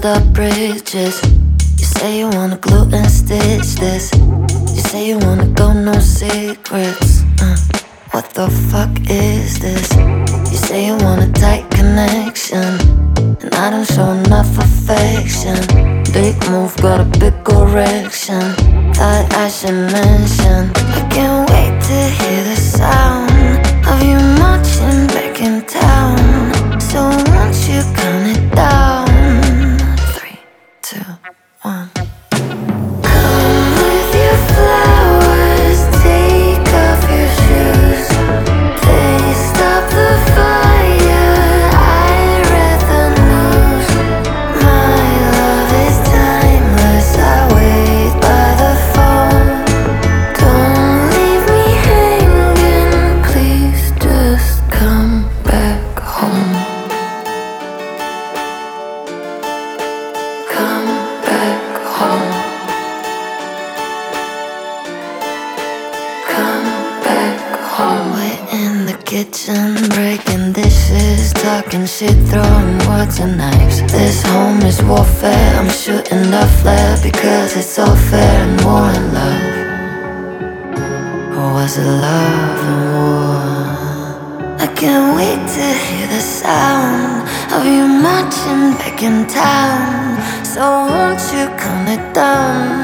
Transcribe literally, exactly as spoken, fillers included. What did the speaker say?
build up bridges. You say you wanna glue and stitch this. You say you wanna go, no secrets. uh, What the fuck is this? You say you want a tight connection, and I don't show enough affection. Big move, got a big erection. Thought I should mention, I can't wait to hear the sound of you marching back in town. So won't you count it down? Three, two, one. Come with your flowers, take off your shoes. Please stop the fire, I'd rather lose. My love is timeless, I wait by the phone. Don't leave me hanging, please just come back home. Come back home. Come back home. We're in the kitchen, breaking dishes, talking shit, throwing words and knives. This home is warfare, I'm shooting the flare because it's all fair and war and love. Or was it love and war? I can't wait to hear the sound of you marching back in town. So won't you count it down?